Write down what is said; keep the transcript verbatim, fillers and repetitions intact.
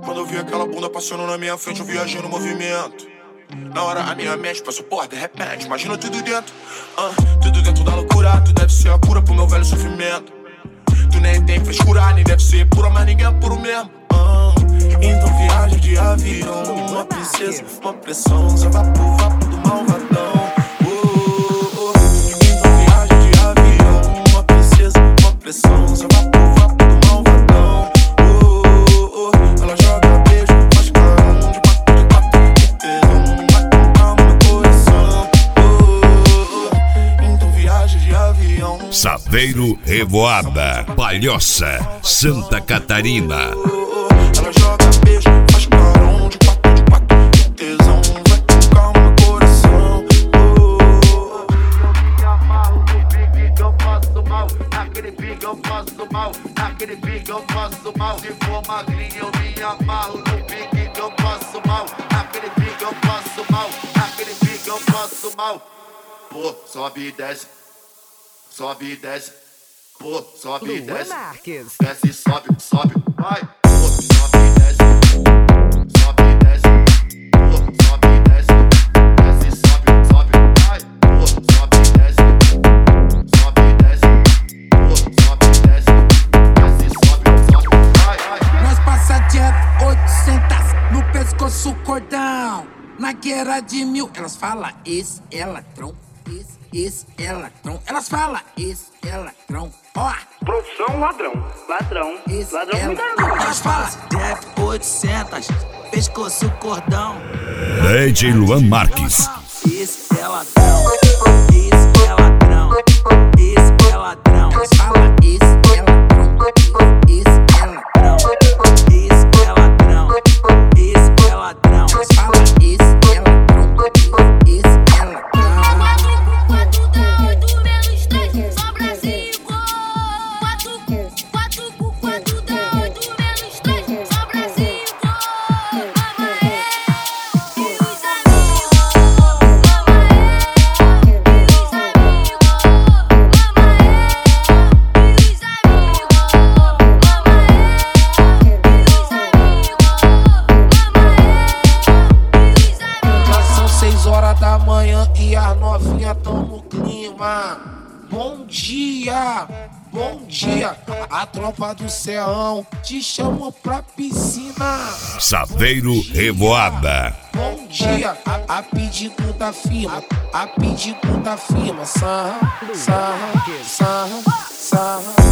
Quando eu vi aquela bunda passando na minha frente, eu viajei no movimento. Na hora a minha mente passou, porra, de repente, imagina tudo dentro. uh, Tudo dentro da loucura, tu deve ser a cura pro meu velho sofrimento. Tu nem tem frescura, nem deve ser pura, mas ninguém é puro mesmo. uh, Então viagem de avião, uma princesa, uma pressão, só vapo, vapo do malvadão. uh, uh, Então viagem de avião, uma princesa, uma pressão, só vapo, vapo do malvadão. uh, uh, Ela joga beijo, faz carão, de quatro, de quatro, de tesão, bate com calma no coração. uh, uh, Então viagem de avião. Saveiro Revoada, Palhoça, Santa Catarina. Ela joga beijo, faz carão, de quatro, de quatro, de tesão, vai com calma no coração. Eu me amarro no pique que eu faço mal, naquele pique eu faço mal, naquele pique eu faço mal. Se for magrinho eu me amarro no pique que eu faço mal, naquele pique eu faço mal, naquele pique eu faço mal. Pô, sobe e desce, sobe e desce, pô, sobe e desce, desce, sobe, sobe, vai. Pô, sobe e desce, sobe e desce, pô, sobe e desce, desce, sobe, sobe, vai. Pô, sobe e desce, sobe e desce, pô, sobe e desce, desce, sobe, sobe, vai, vai. Nós passa direto oitocentos no pescoço cordão. Na guerra de mil, elas falam esse é ladrão, esse, esse é ladrão. Elas falam esse é ladrão, ó. Profissão ladrão, ladrão, Esse ladrão é me dá ladrão. Elas falam Def oitocentos, pescoço cordão. D J Luan Marques. Esse é ladrão, esse é ladrão, esse é ladrão. elas falam esse é ladrão, esse é ladrão. Esse é ladrão, esse é ladrão. Elas falam esse é ladrão, esse é ladrão. Quatro com quatro dá oito menos três, sobra cinco. Quatro com quatro com quatro dá oito menos três, sobra cinco. Mama é, e os amigos. Mama é, e os amigos. Mama é, e os amigos. Mama é, e os amigos. Mama é, e os amigos. Já são seis horas da manhã e as novinhas tão no clima. Bom dia, bom dia. A tropa do Serrão te chamou pra piscina. Saveiro Revoada. Bom dia, a, a pedido da firma, a pedido da firma. Sarra, sarra, sarra, sarra.